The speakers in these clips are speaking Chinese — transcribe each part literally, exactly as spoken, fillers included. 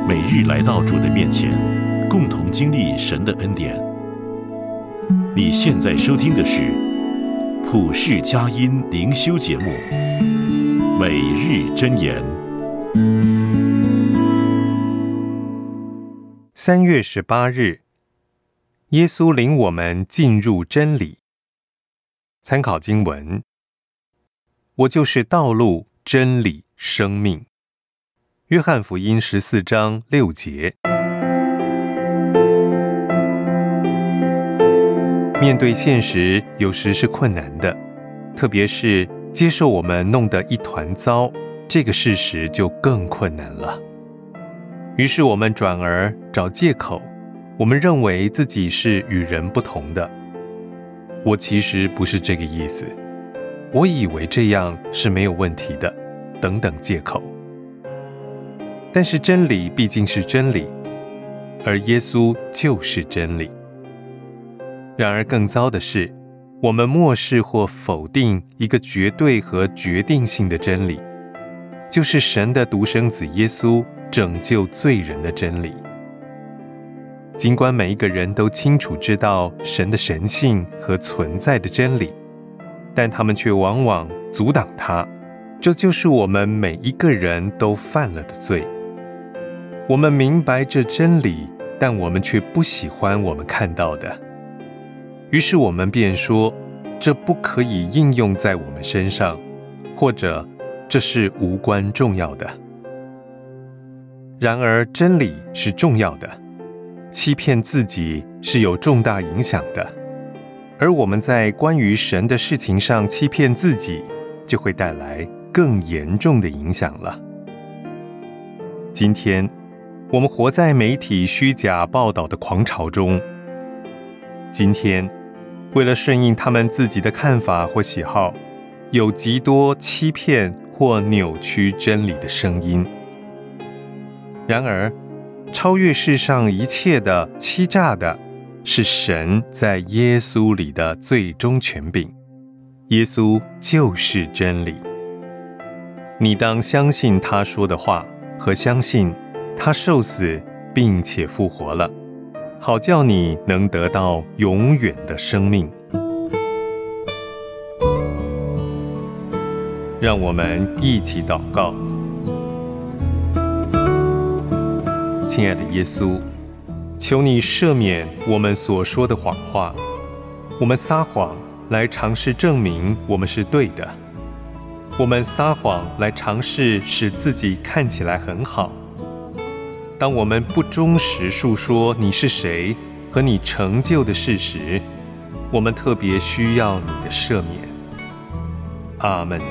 每日来到主的面前，共同经历神的恩典。你现在收听的是普世佳音灵修节目《每日箴言》。 三月十八日，耶稣领我们进入真理。参考经文：我就是道路、真理、生命。约翰福音十四章六节。面对现实，有时是困难的，特别是接受我们弄得一团糟，这个事实就更困难了。于是我们转而找借口，我们认为自己是与人不同的。我其实不是这个意思，我以为这样是没有问题的，等等借口。但是真理毕竟是真理，而耶稣就是真理。然而更糟的是，我们漠视或否定一个绝对和决定性的真理，就是神的独生子耶稣拯救罪人的真理。尽管每一个人都清楚知道神的神性和存在的真理，但他们却往往阻挡它，这就是我们每一个人都犯了的罪。我们明白这真理，但我们却不喜欢我们看到的，于是我们便说，这不可以应用在我们身上，或者这是无关重要的。然而真理是重要的，欺骗自己是有重大影响的，而我们在关于神的事情上欺骗自己，就会带来更严重的影响了。今天我们活在媒体虚假报道的狂潮中，今天为了顺应他们自己的看法或喜好，有极多欺骗或扭曲真理的声音。然而超越世上一切的欺诈的，是神在耶稣里的最终权柄。耶稣就是真理。你当相信他说的话，和相信他受死并且复活了，好叫你能得到永远的生命。让我们一起祷告。亲爱的耶稣，求你赦免我们所说的谎话，我们撒谎来尝试证明我们是对的，我们撒谎来尝试使自己看起来很好。当我们不忠实述说你是谁和你成就的事实，我们特别需要你的赦免。阿们。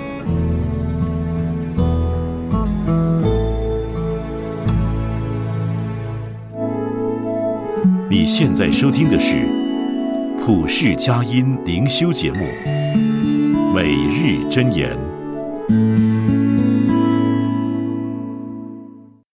你现在收听的是普世佳音灵修节目《每日箴言》。